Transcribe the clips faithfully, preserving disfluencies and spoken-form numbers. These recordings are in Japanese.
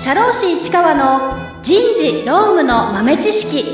社労士市川の人事労務の豆知識。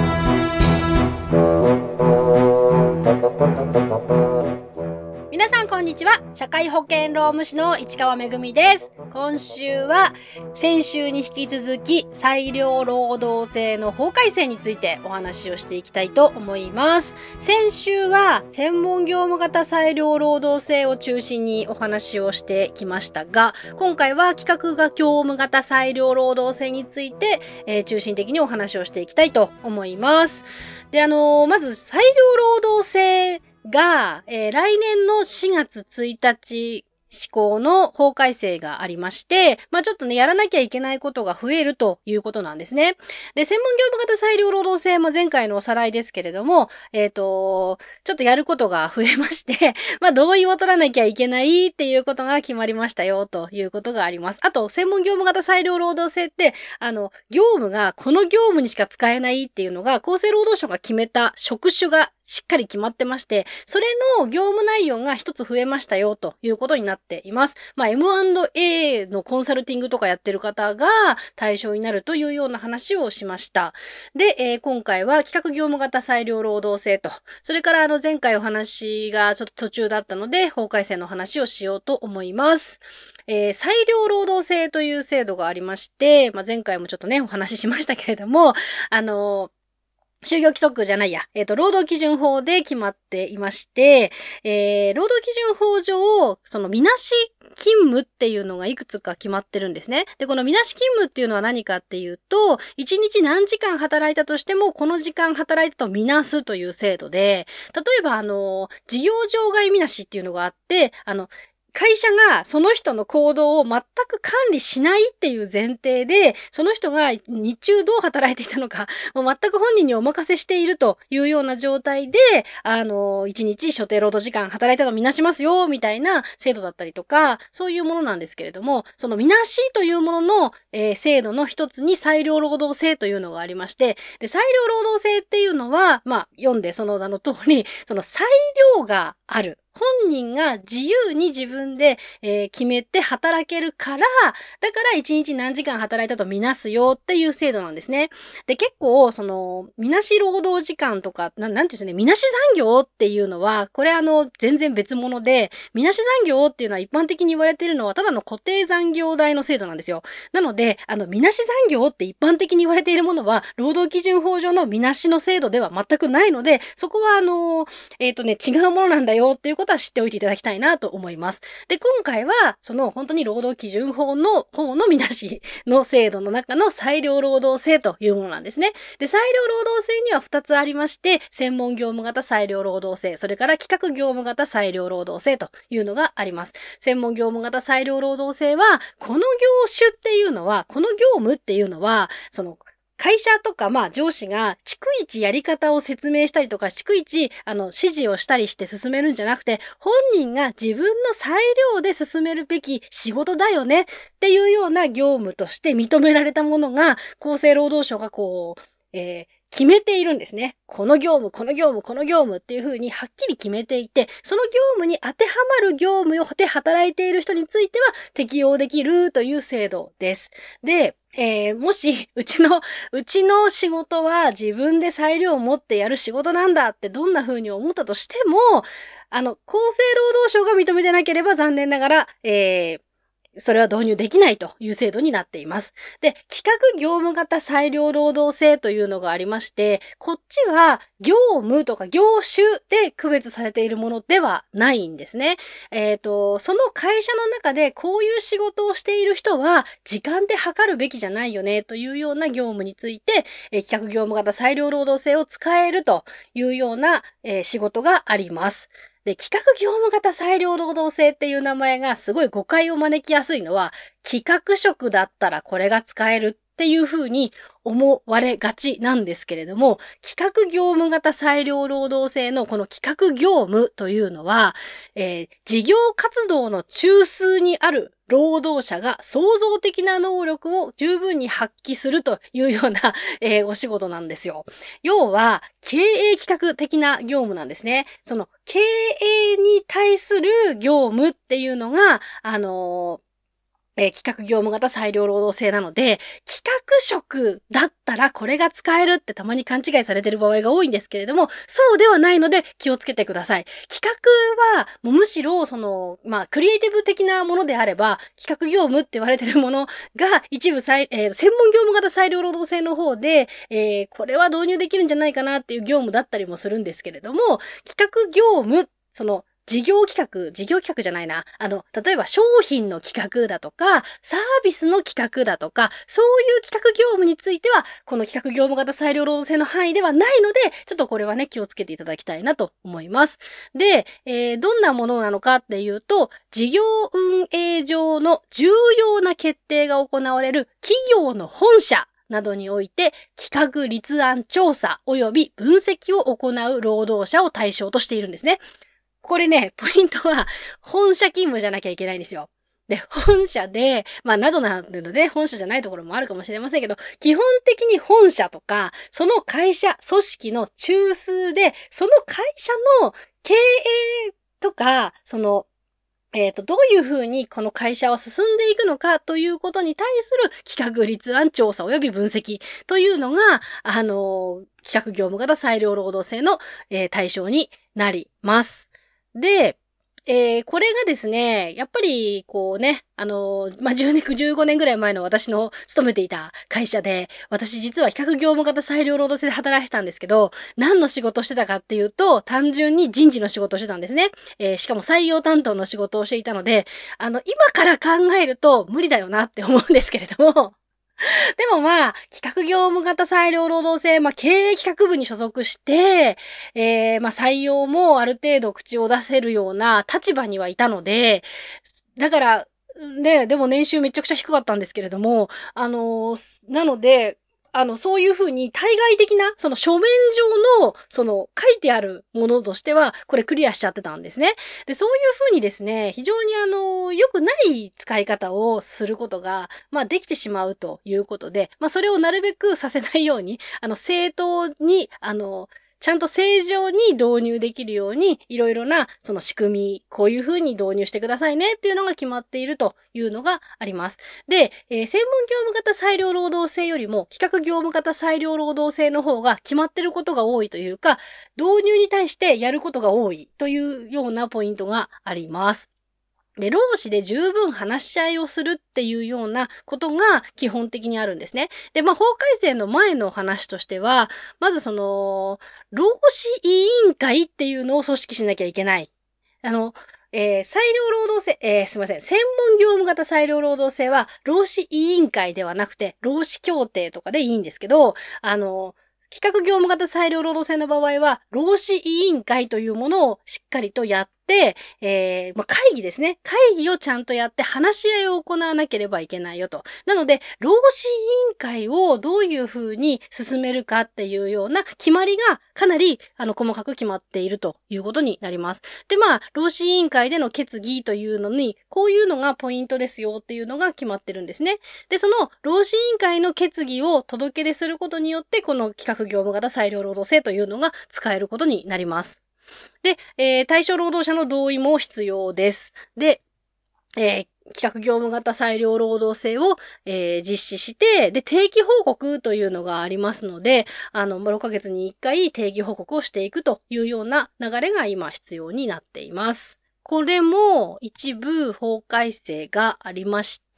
皆さんこんにちは。社会保険労務士の市川めぐみです。今週は先週に引き続き裁量労働制の法改正についてお話をしていきたいと思います。先週は専門業務型裁量労働制を中心にお話をしてきましたが、今回は企画が業務型裁量労働制について、えー、中心的にお話をしていきたいと思います。で、あのー、まず裁量労働制が、えー、来年のしがつついたち施行の法改正がありまして、まあちょっとね、やらなきゃいけないことが増えるということなんですね。で、専門業務型裁量労働制も前回のおさらいですけれども、えっと、ちょっとやることが増えまして、まあ同意を取らなきゃいけないっていうことが決まりましたよということがあります。あと、専門業務型裁量労働制って、あの、業務がこの業務にしか使えないっていうのが厚生労働省が決めた職種がしっかり決まってまして、それの業務内容が一つ増えましたよということになっています。まあ エムアンドエー のコンサルティングとかやってる方が対象になるというような話をしました。で、えー、今回は企画業務型裁量労働制と、それからあの前回お話がちょっと途中だったので法改正の話をしようと思います。えー、裁量労働制という制度がありまして、まあ、前回もちょっとねお話ししましたけれども、あのー就業規則じゃないや、えっと、労働基準法で決まっていまして、えー、労働基準法上、その、みなし勤務っていうのがいくつか決まってるんですね。で、このみなし勤務っていうのは何かっていうと、いちにち何時間働いたとしても、この時間働いたとみなすという制度で、例えば、あの、事業場外みなしっていうのがあって、あの、会社がその人の行動を全く管理しないっていう前提で、その人が日中どう働いていたのか、もう全く本人にお任せしているというような状態で、あの、一日所定労働時間働いたとみなしますよ、みたいな制度だったりとか、そういうものなんですけれども、そのみなしというものの、えー、制度の一つに裁量労働制というのがありまして、で、裁量労働制っていうのは、まあ、読んでその名の通り、その裁量がある。本人が自由に自分で、えー、決めて働けるから、だから一日何時間働いたとみなすよっていう制度なんですね。で、結構、その、みなし労働時間とか、ななんていうんですかね、みなし残業っていうのは、これあの、全然別物で、みなし残業っていうのは一般的に言われているのは、ただの固定残業代の制度なんですよ。なので、あの、みなし残業って一般的に言われているものは、労働基準法上のみなしの制度では全くないので、そこはあの、えっとね、違うものなんだよっていうことは知っておいていただきたいなと思います。で、今回は、その本当に労働基準法の方のみなしの制度の中の裁量労働制というものなんですね。で、裁量労働制にはふたつありまして、専門業務型裁量労働制、それから企画業務型裁量労働制というのがあります。専門業務型裁量労働制は、この業種っていうのは、この業務っていうのは、その、会社とか、まあ上司が、逐一やり方を説明したりとか、逐一、あの、指示をしたりして進めるんじゃなくて、本人が自分の裁量で進めるべき仕事だよねっていうような業務として認められたものが、厚生労働省がこう、えー、決めているんですね。この業務、この業務、この業務っていう風にはっきり決めていて、その業務に当てはまる業務で働いている人については適用できるという制度です。で、えー、もし、うちの、うちの仕事は自分で裁量を持ってやる仕事なんだってどんな風に思ったとしても、あの、厚生労働省が認めてなければ残念ながら、えー、それは導入できないという制度になっています。で、企画業務型裁量労働制というのがありまして、こっちは業務とか業種で区別されているものではないんですね。えっと、その会社の中でこういう仕事をしている人は時間で測るべきじゃないよねというような業務について、えー、企画業務型裁量労働制を使えるというような、えー、仕事があります。で、企画業務型裁量労働制っていう名前がすごい誤解を招きやすいのは、企画職だったらこれが使えるっていう風に思われがちなんですけれども、企画業務型裁量労働制のこの企画業務というのは、えー、事業活動の中枢にある労働者が創造的な能力を十分に発揮するというような、えー、お仕事なんですよ。要は、経営企画的な業務なんですね。その経営に対する業務っていうのが、あのーえー企画業務型裁量労働制なので、企画職だったらこれが使えるってたまに勘違いされてる場合が多いんですけれども、そうではないので気をつけてください。企画は、もうむしろ、その、まあ、クリエイティブ的なものであれば、企画業務って言われてるものが一部裁、えー専門業務型裁量労働制の方で、えーこれは導入できるんじゃないかなっていう業務だったりもするんですけれども、企画業務、その、事業企画、事業企画じゃないな。あの、例えば商品の企画だとか、サービスの企画だとか、そういう企画業務については、この企画業務型裁量労働制の範囲ではないので、ちょっとこれはね、気をつけていただきたいなと思います。で、えーどんなものなのかっていうと、事業運営上の重要な決定が行われる企業の本社、などにおいて企画立案調査及び分析を行う労働者を対象としているんですね。これね、ポイントは、本社勤務じゃなきゃいけないんですよ。で、本社で、まあ、などなのでね、本社じゃないところもあるかもしれませんけど、基本的に本社とか、その会社、組織の中枢で、その会社の経営とか、その、えっと、どういうふうにこの会社は進んでいくのかということに対する企画立案調査及び分析というのが、あの、企画業務型裁量労働制の、えー対象になります。で、えーこれがですね、やっぱり、こうね、あのまあ、じゅうねん、じゅうごねんぐらい前の私の勤めていた会社で、私実は企画業務型裁量労働制で働いてたんですけど、何の仕事をしてたかっていうと、単純に人事の仕事をしてたんですね。えーしかも採用担当の仕事をしていたので、あの、今から考えると無理だよなって思うんですけれども、でもまあ、企画業務型裁量労働制、まあ、経営企画部に所属して、えー、まあ、採用もある程度口を出せるような立場にはいたので、だから、ね、でも年収めちゃくちゃ低かったんですけれども、あのーなので、あの、そういうふうに対外的な、その書面上の、その書いてあるものとしては、これクリアしちゃってたんですね。で、そういうふうにですね、非常にあの、良くない使い方をすることが、まあ、できてしまうということで、まあ、それをなるべくさせないように、あの、正当に、あの、ちゃんと正常に導入できるように、いろいろな、その仕組み、こういう風に導入してくださいねっていうのが決まっているというのがあります。で、えー専門業務型裁量労働制よりも、企画業務型裁量労働制の方が決まってることが多いというか、導入に対してやることが多いというようなポイントがあります。で、労使で十分話し合いをするっていうようなことが基本的にあるんですね。で、まあ、法改正の前の話としては、まずその、労使委員会っていうのを組織しなきゃいけない。あの、えー裁量労働制、えーすいません。専門業務型裁量労働制は、労使委員会ではなくて、労使協定とかでいいんですけど、あの、企画業務型裁量労働制の場合は、労使委員会というものをしっかりとやって、えーまあ、会議ですね。会議をちゃんとやって話し合いを行わなければいけないよと。なので、労使委員会をどういうふうに進めるかっていうような決まりがかなり、あの、細かく決まっているということになります。で、まあ、労使委員会での決議というのに、こういうのがポイントですよっていうのが決まってるんですね。で、その労使委員会の決議を届け出することによって、この企画業務型裁量労働制というのが使えることになります。で、えー対象労働者の同意も必要です。で、えー企画業務型裁量労働制を、えー実施して、で、定期報告というのがありますので、あの、ろっかげつにいっかい定期報告をしていくというような流れが今必要になっています。これも一部法改正がありまして、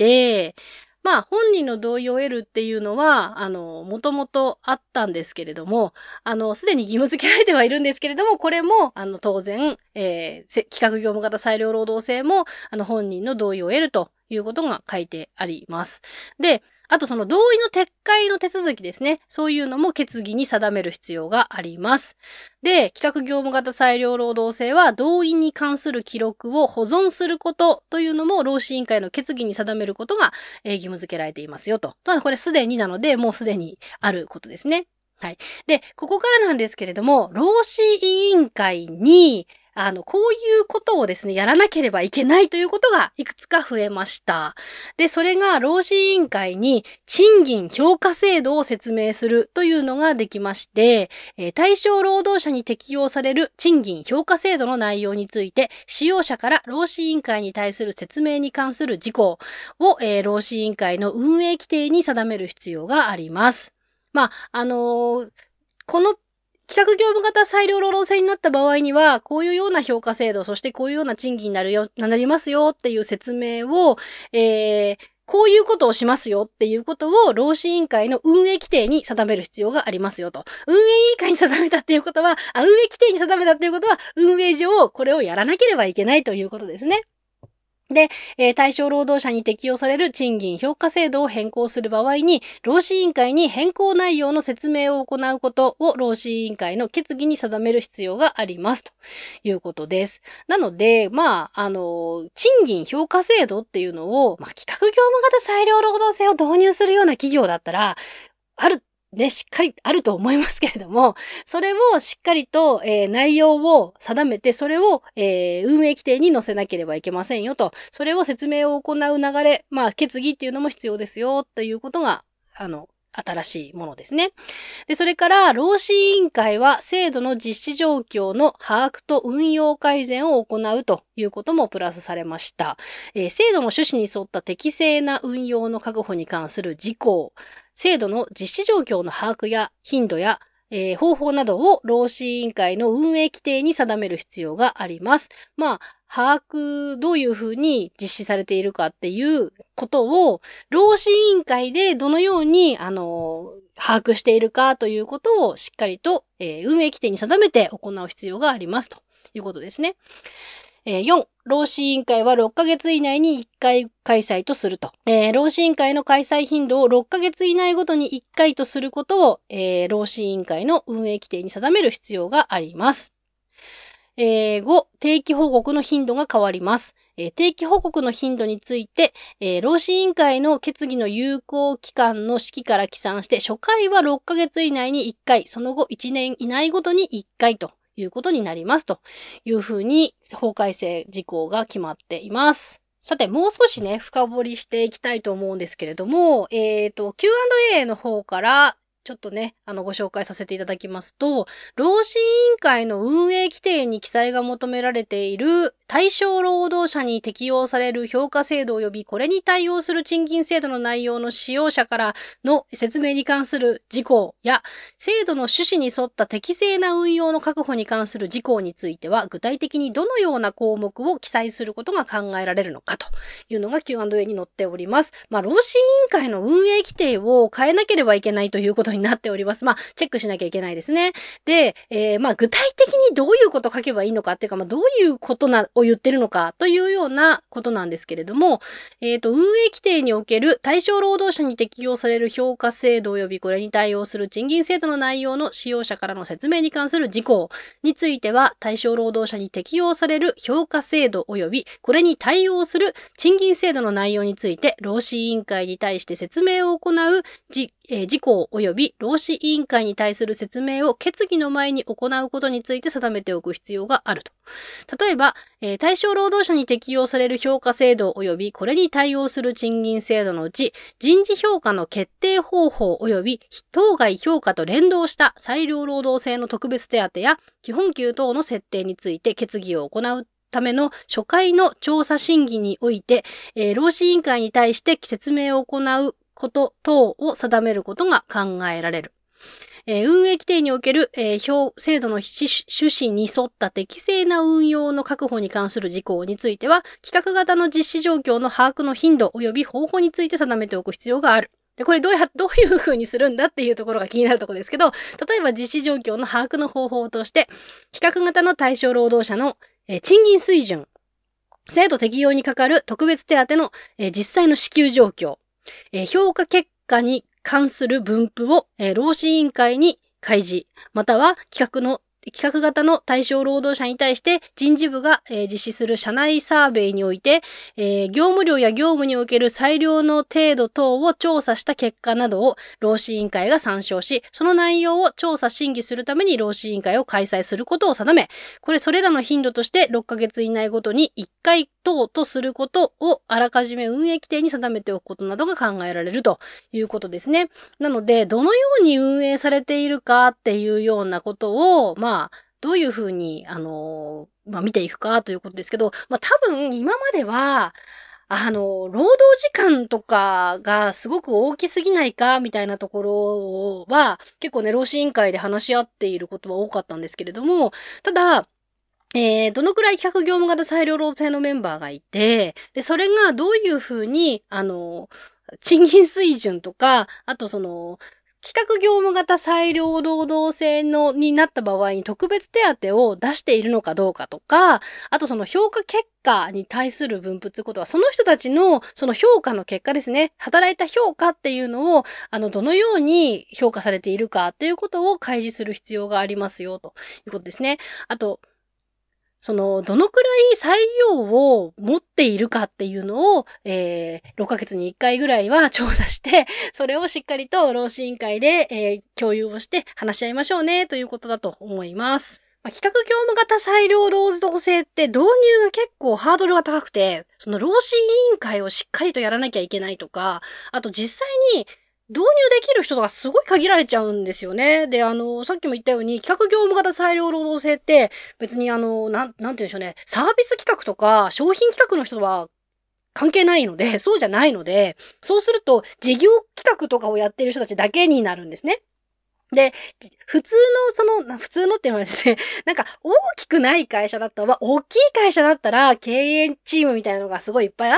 まあ本人の同意を得るっていうのは、あの、もともとあったんですけれども、あの、すでに義務付けられてはいるんですけれども、これも、あの、当然、えーせ企画業務型裁量労働制も、あの、本人の同意を得るということが書いてあります。で、あとその同意の撤回の手続きですね。そういうのも決議に定める必要があります。で、企画業務型裁量労働制は同意に関する記録を保存することというのも労使委員会の決議に定めることが、えー義務付けられていますよと。まあこれすでになので、もうすでにあることですね。はい。で、ここからなんですけれども、労使委員会に、 あの、こういうことをですね、やらなければいけないということがいくつか増えました。で、それが労使委員会に賃金評価制度を説明するというのができまして、えー、対象労働者に適用される賃金評価制度の内容について、使用者から労使委員会に対する説明に関する事項を、えー、労使委員会の運営規定に定める必要があります。まあ、あのー、この企画業務型裁量労働制になった場合には、こういうような評価制度、そしてこういうような賃金になるよ、なりますよっていう説明を、えー、こういうことをしますよっていうことを労使委員会の運営規定に定める必要がありますよと。運営委員会に定めたっていうことは、あ、運営規定に定めたっていうことは、運営上これをやらなければいけないということですね。で、えー、対象労働者に適用される賃金評価制度を変更する場合に、労使委員会に変更内容の説明を行うことを労使委員会の決議に定める必要がありますということです。なので、まあ、あの、賃金評価制度っていうのを、まあ、企画業務型裁量労働制を導入するような企業だったら、あるね、しっかりあると思いますけれども、それをしっかりと、えー、内容を定めて、それを、えー、運営規定に載せなければいけませんよと。それを説明を行う流れ、まあ、決議っていうのも必要ですよ、ということが、あの、新しいものですね。で、それから、労使委員会は制度の実施状況の把握と運用改善を行うということもプラスされました。えー、制度の趣旨に沿った適正な運用の確保に関する事項、制度の実施状況の把握や頻度や、えー、方法などを労使委員会の運営規定に定める必要があります。まあ、把握、どういうふうに実施されているかっていうことを、労使委員会でどのように、あの、把握しているかということをしっかりと、えー、運営規定に定めて行う必要がありますということですね。えー、よん、労使委員会はろっかげつ以内にいっかい開催とすると。えー、労使委員会の開催頻度をろっかげつ以内ごとにいっかいとすることを、えー、労使委員会の運営規定に定める必要があります。えー、ご、定期報告の頻度が変わります。えー、定期報告の頻度について、えー、労使委員会の決議の有効期間の式から起算して、初回はろっかげつ以内にいっかい、その後いちねん以内ごとにいっかいということになりますというふうに法改正事項が決まっています。さて、もう少しね、深掘りしていきたいと思うんですけれども、えっと、キューアンドエー の方から、ちょっとね、あの、ご紹介させていただきますと、労使委員会の運営規定に記載が求められている対象労働者に適用される評価制度及びこれに対応する賃金制度の内容の使用者からの説明に関する事項や、制度の趣旨に沿った適正な運用の確保に関する事項については、具体的にどのような項目を記載することが考えられるのかというのが キューアンドエー に載っております。まあ、労使委員会の運営規定を変えなければいけないということになっております。まあ、チェックしなきゃいけないですね。で、えー、まあ、具体的にどういうことを書けばいいのかっていうか、まあ、どういうことな、を言ってるのかというようなことなんですけれども、えっと、運営規定における対象労働者に適用される評価制度及びこれに対応する賃金制度の内容の使用者からの説明に関する事項については、対象労働者に適用される評価制度及びこれに対応する賃金制度の内容について、労使委員会に対して説明を行う事、えー、事項及び労使委員会に対する説明を決議の前に行うことについて定めておく必要があると。例えば、えー、対象労働者に適用される評価制度及びこれに対応する賃金制度のうち、人事評価の決定方法及び当該評価と連動した裁量労働制の特別手当や基本給等の設定について決議を行うための初回の調査審議において、えー、労使委員会に対して説明を行うこと等を定めることが考えられる。えー、運営規定における、えー、表制度の趣旨に沿った適正な運用の確保に関する事項については、企画型の実施状況の把握の頻度及び方法について定めておく必要がある。で、これどうや、どういう風にするんだっていうところが気になるところですけど、例えば実施状況の把握の方法として、企画型の対象労働者の、えー、賃金水準、制度適用にかかる特別手当の、えー、実際の支給状況、えー、評価結果に関する分布を、えー、労使委員会に開示、または企画の企画型の対象労働者に対して人事部が、えー実施する社内サーベイにおいて、えー業務量や業務における裁量の程度等を調査した結果などを労使委員会が参照し、その内容を調査審議するために労使委員会を開催することを定め、これそれらの頻度としてろっかげつ以内ごとにいっかい等とすることをあらかじめ運営規定に定めておくことなどが考えられるということですね。なので、どのように運営されているかっていうようなことを、まあ、どういうふうに、あの、まあ、見ていくかということですけど、まあ、多分今までは、あの、労働時間とかがすごく大きすぎないかみたいなところは、結構ね、労使委員会で話し合っていることは多かったんですけれども、ただ、えー、どのくらい企画業務型裁量労働制のメンバーがいて、で、それがどういうふうに、あの、賃金水準とか、あとその、企画業務型裁量労働制のになった場合に特別手当を出しているのかどうかとか、あとその評価結果に対する分布ってことは、その人たちのその評価の結果ですね、働いた評価っていうのを、あの、どのように評価されているかっていうことを開示する必要がありますよ、ということですね。あと、その、どのくらい裁量を持っているかっていうのを、えー、ろっかげつにいっかいぐらいは調査して、それをしっかりと労使委員会で、えー、共有をして話し合いましょうね、ということだと思います。まあ、企画業務型裁量労働制って導入が結構ハードルが高くて、その労使委員会をしっかりとやらなきゃいけないとか、あと実際に導入できる人がすごい限られちゃうんですよね。で、あの、さっきも言ったように、企画業務型裁量労働制って、別にあの、なん、なんて言うんでしょうね、サービス企画とか商品企画の人は関係ないので、そうじゃないので、そうすると事業企画とかをやっている人たちだけになるんですね。で、普通の、その、普通のっていうのはですね、なんか大きくない会社だったら、大きい会社だったら経営チームみたいなのがすごいいっぱいあって、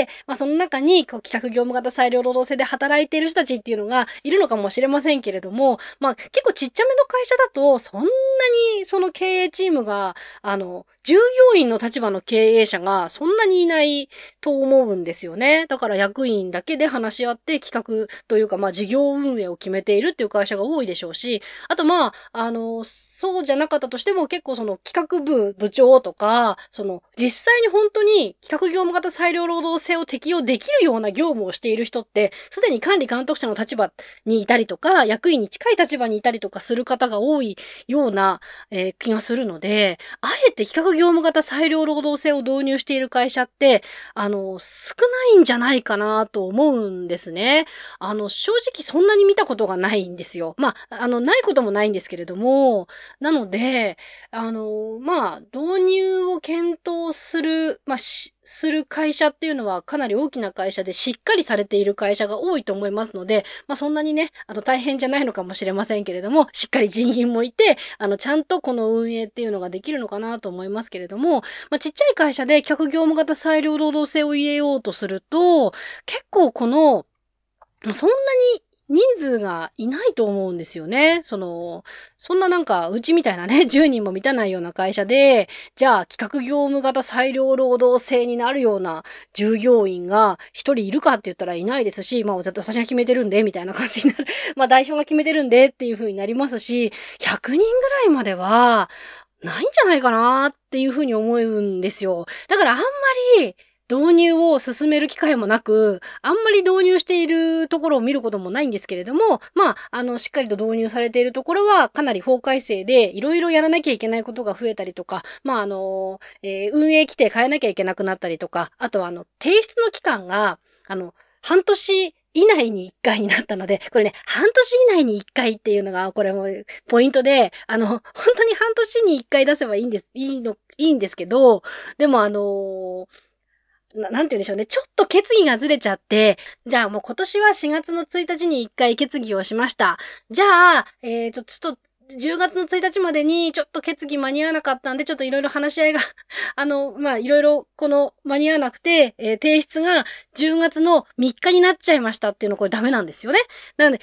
まあその中にこう企画業務型裁量労働制で働いている人たちっていうのがいるのかもしれませんけれども、まあ結構ちっちゃめの会社だと、そんなにその経営チームが、あの、従業員の立場の経営者がそんなにいないと思うんですよね。だから役員だけで話し合って企画というか、まあ事業運営を決めているっていう会社が多いでしょうし、あとまあ、あの、そうじゃなかったとしても結構その企画部部長とか、その実際に本当に企画業務型裁量労働制を適用できるような業務をしている人って、すでに管理監督者の立場にいたりとか、役員に近い立場にいたりとかする方が多いような、えー気がするので、あえて企画業務型裁量労働制を導入している会社って、あの、少ないんじゃないかなと思うんですね。あの、正直そんなに見たことがないんですよ。まあ、あの、ないこともないんですけれども、なので、あの、まあ、導入を検討する、まあ、し、する会社っていうのはかなり大きな会社でしっかりされている会社が多いと思いますので、まあそんなにね、あの大変じゃないのかもしれませんけれども、しっかり人員もいて、あのちゃんとこの運営っていうのができるのかなと思いますけれども、まあちっちゃい会社で客業務型裁量労働制を入れようとすると、結構この、まあそんなに人数がいないと思うんですよね。その、そんななんか、うちみたいなね、じゅうにんも満たないような会社で、じゃあ企画業務型裁量労働制になるような従業員が一人いるかって言ったらいないですし、まあ私が決めてるんで、みたいな感じになる。まあ代表が決めてるんでっていう風になりますし、ひゃくにんぐらいまでは、ないんじゃないかなっていう風に思うんですよ。だからあんまり、導入を進める機会もなく、あんまり導入しているところを見ることもないんですけれども、まあ、あの、しっかりと導入されているところは、かなり法改正でいろいろやらなきゃいけないことが増えたりとか、まあ、あの、えー運営規定変えなきゃいけなくなったりとか、あとは、あの、提出の期間が、あの、半年以内にいっかいになったので、これね、半年以内にいっかいっていうのが、これもポイントで、あの、本当に半年にいっかい出せばいいんです、いいの、いいんですけど、でもあのな、なんて言うんでしょうね。ちょっと決議がずれちゃって、じゃあもう今年はしがつのついたちにいっかい決議をしました。じゃあ、えー、ちょ、ちょっと、じゅうがつのついたちまでにちょっと決議間に合わなかったんで、ちょっといろいろ話し合いがあの、まあ、いろいろこの間に合わなくて、えー提出がじゅうがつのみっかになっちゃいましたっていうのこれダメなんですよね。なので、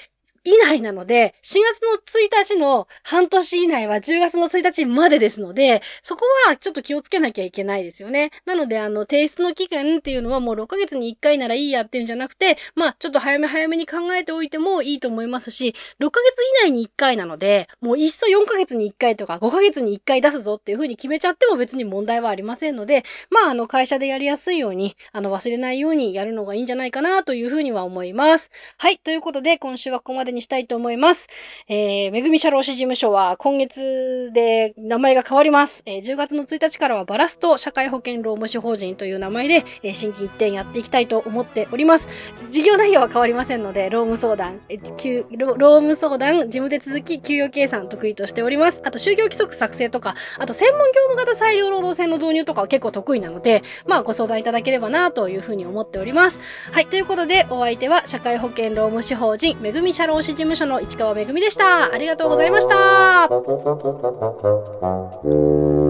以内なので、しがつのついたちの半年以内はじゅうがつのついたちまでですので、そこはちょっと気をつけなきゃいけないですよね。なので、あの、提出の期限っていうのはもうろっかげつにいっかいならいいやっていうんじゃなくて、まあ、ちょっと早め早めに考えておいてもいいと思いますし、ろっかげつ以内にいっかいなので、もういっそよんかげつにいっかいとかごかげつにいっかい出すぞっていう風に決めちゃっても別に問題はありませんので、まあ、あの、会社でやりやすいように、あの、忘れないようにやるのがいいんじゃないかなという風には思います。はい、ということで、今週はここまでにしたいと思います。えー、めぐみ社労士事務所は今月で名前が変わります。えー、じゅうがつのついたちからはバラスト社会保険労務士法人という名前で、えー、新規一点やっていきたいと思っております。事業内容は変わりませんので、労務相談、えー、労務相談、事務手続き、給与計算得意としております。あと、就業規則作成とか、あと、専門業務型裁量労働制の導入とかは結構得意なので、まあ、ご相談いただければなというふうに思っております。はい、ということで、お相手は社会保険労務士法人めぐみ社労士事務所の市川めぐみでした。ありがとうございました。